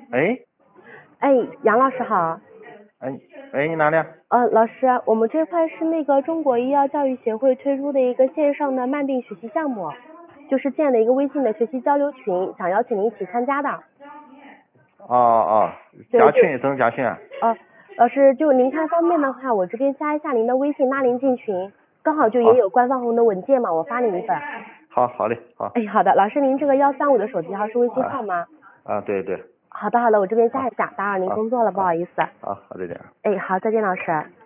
哎哎，杨老师好。 哎喂，你哪里啊？ 老师，我们这块是那个中国医药教育协会推出的一个线上的慢病学习项目，就是建了一个微信的学习交流群，想邀请您一起参加的。 哦， 对加群怎么加群啊？ 老师，就您看方便的话，我这边加一下您的微信，拉您进群，刚好就也好有官方红的文件嘛，我发您一份。 好的好。 哎，好的，老师，您这个135的手机号是微信号吗？ 对对。 好的，我这边加一下，打扰您好工作了，不好意思。 好，再见。 哎，好，再见，老师。